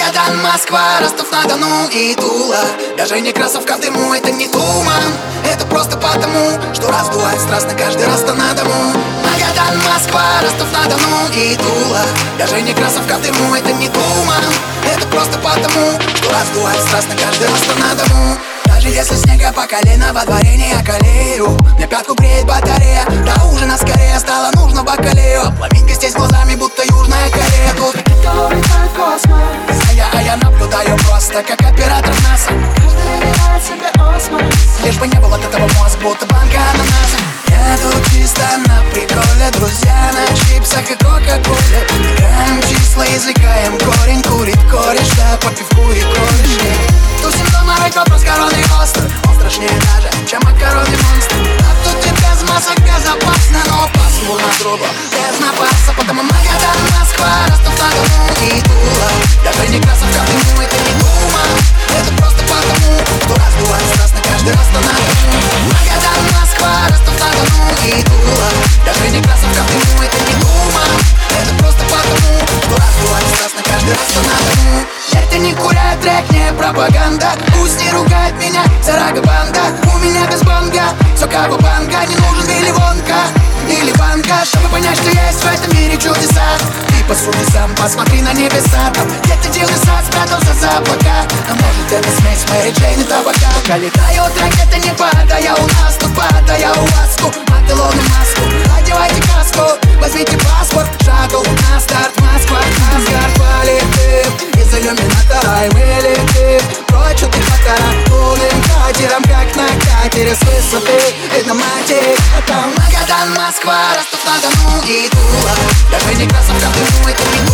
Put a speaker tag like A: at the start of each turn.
A: Магадан, Москва, Ростов-на-Дону и Тула. Даже не кроссовка в дыму, это не туман. Это просто потому, что раздувает страстно каждый раз то на дому. Магадан, Москва, Ростов-на-Дону и Тула. Даже не кроссовка в дыму, это не туман. Это просто потому, что раздувает страстно каждый раз то на дому. Даже если снега по колено, во дворе не околею. Мне пятку греет батарея, до ужина скорее стало нужно бакалею. Фламинго здесь глазами, будто Южная Корея. Тут ракета улетает в космос, а я наблюдаю просто, как оператор НАСА. Каждый выбирает себе осмос, лишь бы не было от этого мозг, будто банка ананаса. Я тут чисто на приколе, друзья на чипсах и кока-коле. Играем числа, извлекаем корень, курит кореш, да по пивку и корешке. Тусим дома, ведь вопрос короны остр. Он страшнее даже, чем макаронный монстр. А тут тебе без масок безопасно, но пасмурно трубу без напаса. Потому Магадан, Москва, Ростов-на-Дону и Тула. Даже не кроссовка в дыму, это не туман. Это просто потому, что раздувает страстно каждый раз то на дому. Магадан, Москва, Ростов-на-Дону и Тула. Даже не кроссовка в дыму, это не туман. Это просто потому, что раздувает страстно каждый раз то на дому. Это не курят, трек, не пропаганда. Пусть не ругает меня Зарага банда. У меня без бонга, все кого банга. Не нужен Вилли Вонка или банка, чтобы понять, что есть в этом мире чудеса. Ты посуди сам, посмотри на небеса. Там где-то дивный сад спрятался за облака. А может это смесь Мэри Джейн и табака. Пока летают ракеты, не падая у нас тут, падая у вас тут. Антилону маску, одевайте каску, возьмите паспорт, шаттл на старт, Москва, Асгард, полетим. Из иллюминатора и мы летим прочь от их мотора, полным катером, как на катере с высоты видно материк. Там Магадан, Москва, Ростов-на-Дону и Тула. Даже не кроссовка в дыму, это не